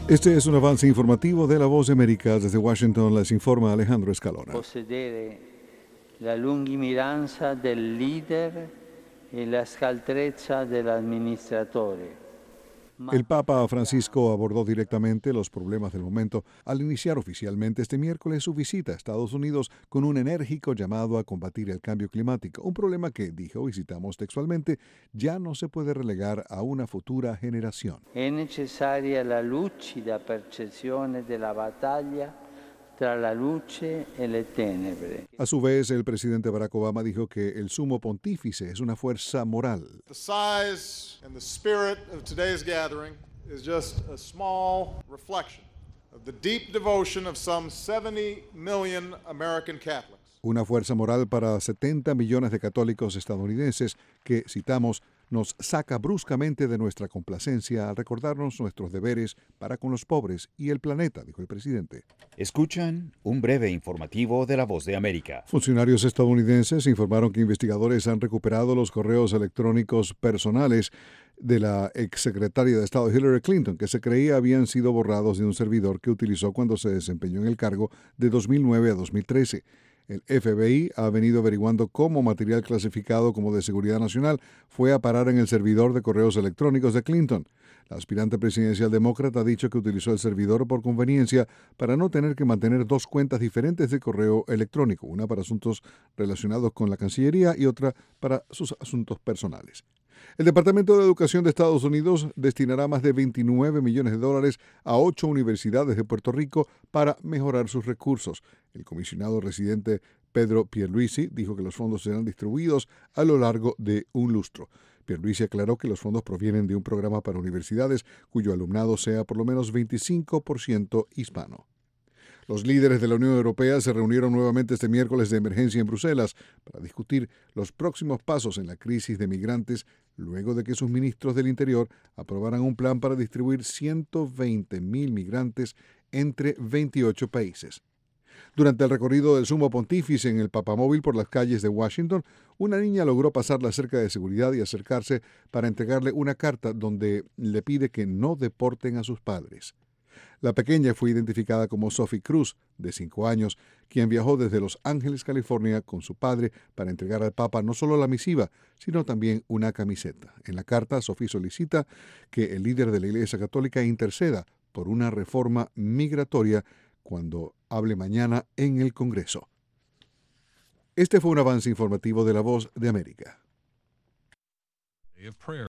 Este es un avance informativo de La Voz de América. Desde Washington les informa Alejandro Escalona. Possedere la lungimiranza del leader e la scaltrezza dell'amministratore. El Papa Francisco abordó directamente los problemas del momento al iniciar oficialmente este miércoles su visita a Estados Unidos con un enérgico llamado a combatir el cambio climático, un problema que, dijo, y citamos textualmente, ya no se puede relegar a una futura generación. È necessaria la lucida percezione della battaglia tra la luce e le tenebre. A su vez, el presidente Barack Obama dijo que el sumo pontífice es una fuerza moral. The size and the spirit of today's gathering is just a small reflection of the deep devotion of some 70 million American Catholics. Una fuerza moral para 70 millones de católicos estadounidenses que, citamos, nos saca bruscamente de nuestra complacencia al recordarnos nuestros deberes para con los pobres y el planeta, dijo el presidente. Escuchan un breve informativo de La Voz de América. Funcionarios estadounidenses informaron que investigadores han recuperado los correos electrónicos personales de la exsecretaria de Estado Hillary Clinton, que se creía habían sido borrados de un servidor que utilizó cuando se desempeñó en el cargo de 2009 a 2013. El FBI ha venido averiguando cómo material clasificado como de seguridad nacional fue a parar en el servidor de correos electrónicos de Clinton. La aspirante presidencial demócrata ha dicho que utilizó el servidor por conveniencia para no tener que mantener dos cuentas diferentes de correo electrónico, una para asuntos relacionados con la Cancillería y otra para sus asuntos personales. El Departamento de Educación de Estados Unidos destinará más de $29 millones a 8 universidades de Puerto Rico para mejorar sus recursos. El comisionado residente Pedro Pierluisi dijo que los fondos serán distribuidos a lo largo de un lustro. Pierluisi aclaró que los fondos provienen de un programa para universidades cuyo alumnado sea por lo menos 25% hispano. Los líderes de la Unión Europea se reunieron nuevamente este miércoles de emergencia en Bruselas para discutir los próximos pasos en la crisis de migrantes luego de que sus ministros del Interior aprobaran un plan para distribuir 120,000 migrantes entre 28 países. Durante el recorrido del Sumo Pontífice en el papamóvil por las calles de Washington, una niña logró pasar la cerca de seguridad y acercarse para entregarle una carta donde le pide que no deporten a sus padres. La pequeña fue identificada como Sophie Cruz, de 5 años, quien viajó desde Los Ángeles, California, con su padre para entregar al Papa no solo la misiva, sino también una camiseta. En la carta, Sophie solicita que el líder de la Iglesia Católica interceda por una reforma migratoria cuando hable mañana en el Congreso. Este fue un avance informativo de La Voz de América.